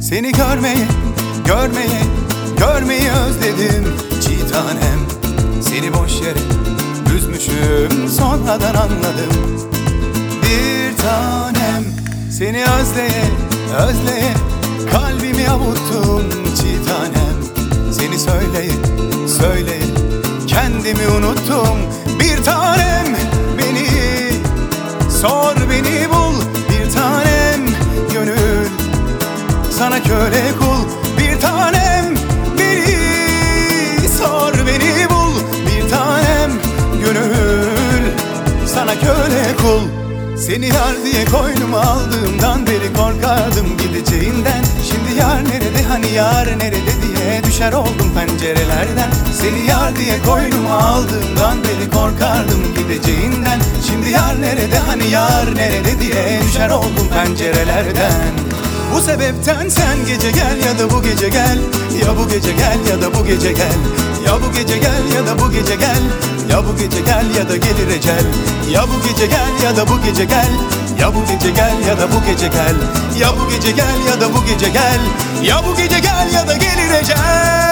Seni görmeyi, görmeyi, görmeyi özledim çiğ tanem. Seni boş yere üzmüşüm, sonradan anladım bir tanem. Seni özleye, özleye kalbimi avuttum çiğ tanem. Seni söyleye, söyleye kendimi unuttum bir tanem. Beni sor, beni bul bir tanem. Gönül sana köle kul bir tanem. Beni sor, beni bul bir tanem. Gönül sana köle kul. Seni yar diye koynuma aldığımdan beri korkardım gideceğinden. Şimdi yar nerede, hani yar nerede diye düşer oldum pencerelerden. Seni yar diye koynuma aldığımdan beri korkardım gideceğinden. Şimdi yar nerede, hani yar nerede diye düşer oldum pencerelerden. Bu sebepten sen gece gel ya da bu gece gel. Ya bu gece gel ya da bu gece gel. Ya bu gece gel ya da bu gece gel. Ya bu gece gel ya da gelir ecel. Ya bu gece gel ya da bu gece gel. Ya bu gece gel ya da bu gece gel. Ya bu gece gel ya da bu gece gel. Ya bu gece gel ya da gelir ecel.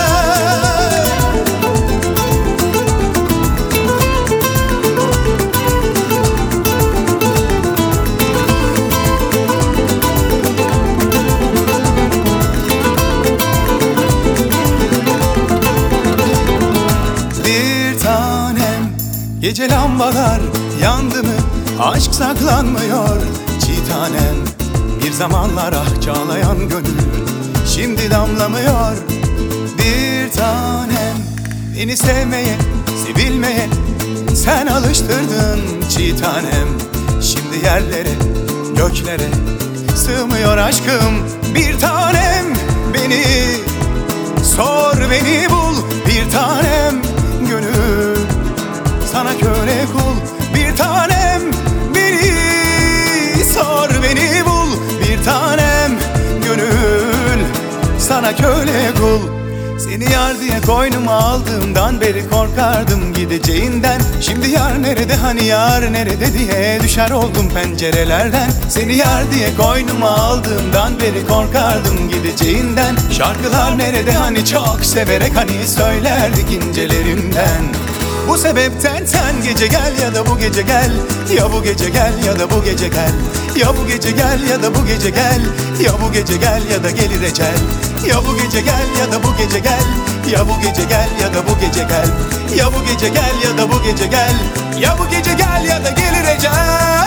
Gece lambalar yandı mı, aşk saklanmıyor çiğ tanem. Bir zamanlar ah çağlayan gönül şimdi damlamıyor bir tanem. Beni sevmeye, sevilmeye sen alıştırdın çiğ tanem. Şimdi yerlere, göklere sığmıyor aşkım bir tanem. Beni sor, beni bul bir tanem. Gönül sana köle kul bir tanem. Beni sor, beni bul bir tanem. Gönül sana köle kul. Seni yar diye koynuma aldığımdan beri korkardım gideceğinden. Şimdi yar nerede, hani yar nerede diye düşer oldum pencerelerden. Seni yar diye koynuma aldığımdan beri korkardım gideceğinden. Şarkılar nerede, hani çok severek hani söylerdik incelerimden. Bu sebepten sen gece gel ya da bu gece gel. Ya bu gece gel ya da bu gece gel. Ya bu gece gel ya da bu gece gel. Ya bu gece gel ya da gelir ecel. Ya bu gece gel ya da bu gece gel. Ya bu gece gel ya da bu gece gel. Ya bu gece gel ya da bu gece gel. Ya bu gece gel ya da gelir ecel.